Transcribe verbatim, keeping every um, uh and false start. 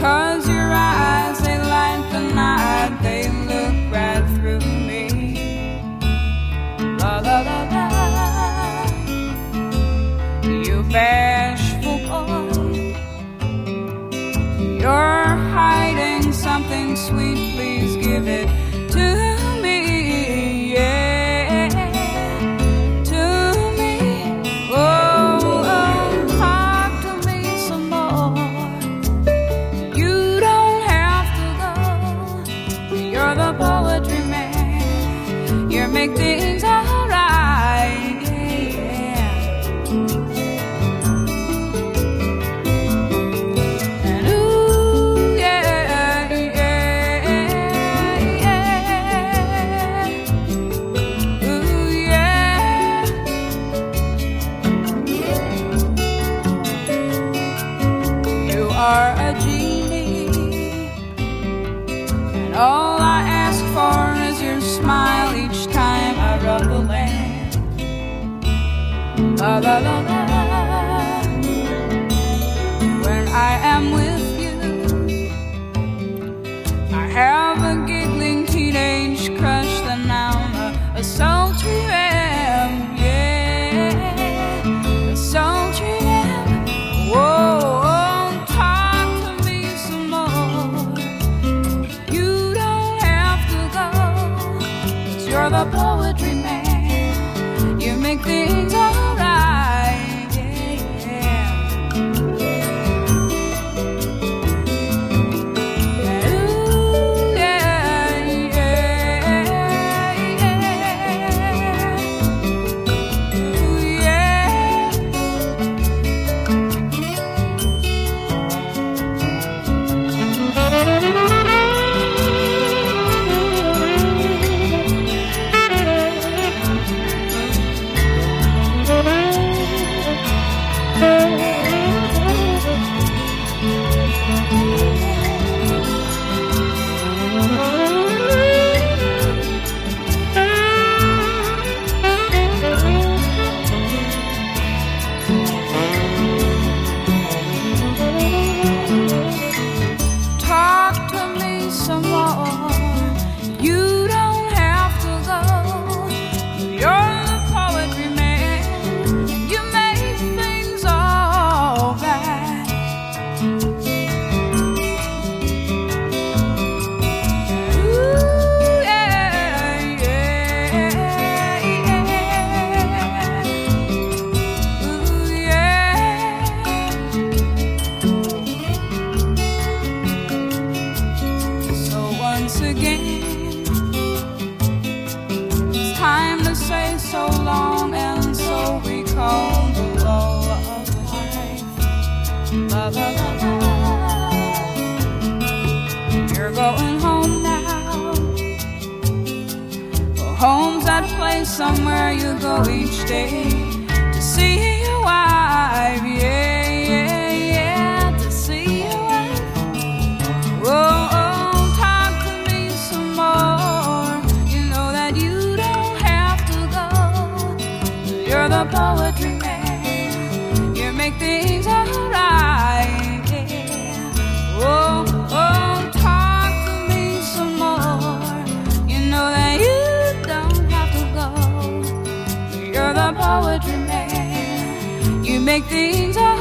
'cause your eyes, they light the night, they look right through me. La la la la, you bashful boy, you're hiding something sweet, please give it to me, yeah, to me. Oh, oh, talk to me some more. You don't have to go. You're the poetry man. You make things alright, yeah. And ooh, yeah, yeah, yeah. Ooh, yeah. You are a genie, and all I ask for is your smile each time I rub the land. La la la la. When I am with you, I have a giggling teenage crush, then I'm a, a sultry ram, yeah, a sultry ram. Whoa, oh, talk to me some more. You don't have to go, 'cause you're the poetry man. You make things alright, yeah. Ooh, yeah, yeah, yeah. Ooh, yeah. Talk to me some more. You don't have to go. You're the poetry man. You make things all right. Ooh, yeah, yeah, yeah. Ooh, yeah. So once again, it's time to say so long, and so we call the law of life. La la la la. You're going home now. Well, home's that place somewhere you go each day to see your wife, yeah, yeah, yeah, to see your wife. Whoa, oh, talk to me some more. You know that you don't have to go. You're the poetry man. You make things alright, yeah. Whoa, oh, talk to me some more. You know that you don't have to go. You're the poetry man. You make things alright.